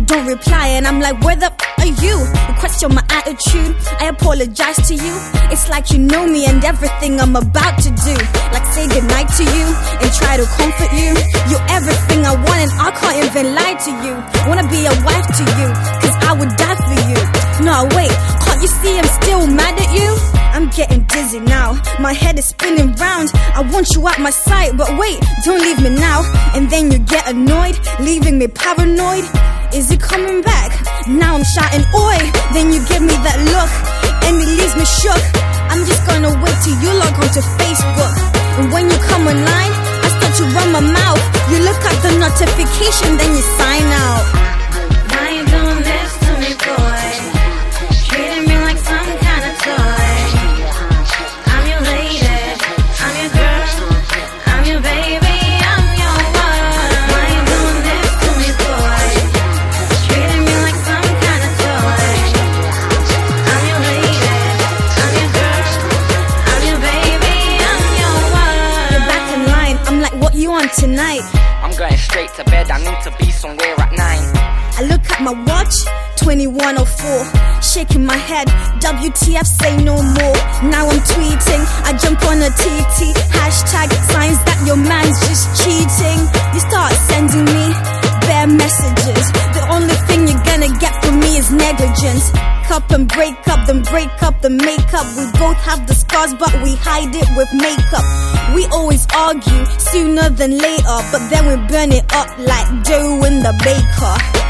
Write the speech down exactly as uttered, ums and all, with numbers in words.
don't reply, and I'm like, where the f are you? You question my attitude, I apologize to you. It's like you know me and everything I'm about to do. Like say goodnight to you and try to comfort you. You're everything I want and I can't even lie to you. Wanna be a wife to you, cause I would die for you. No wait, can't you see I'm still mad at you? I'm getting dizzy now, my head is spinning round. I want you at my side, but wait, don't leave me now. And then you get annoyed, leaving me paranoid. Is it coming back? Now I'm shouting oi. Then you give me that look and it leaves me shook. I'm just gonna wait till you log onto Facebook. And when you come online, I start to run my mouth. You look at the notification, then you sign out. Why you doing this to me, boy? Treating me like some kind of toy. I'm your lady, I'm your girl, I'm your baby, I'm your one. Why you doing this to me, boy? Treating me like some kind of toy. I'm your lady, I'm your girl, I'm your baby, I'm your one. You're back in line, I'm like, what you on tonight? I'm going straight to bed, I need to be somewhere at nine. I look at my watch, twenty-one oh four. Shaking my head, W T F say no more. Now I'm tweeting, I jump on a T T. Hashtag signs that your man's just cheating. You start sending me bare messages. The only thing you're gonna get from me is negligence. Up and break up, then break up the makeup. We both have the scars, but we hide it with makeup. We always argue sooner than later, but then we burn it up like dough in the baker.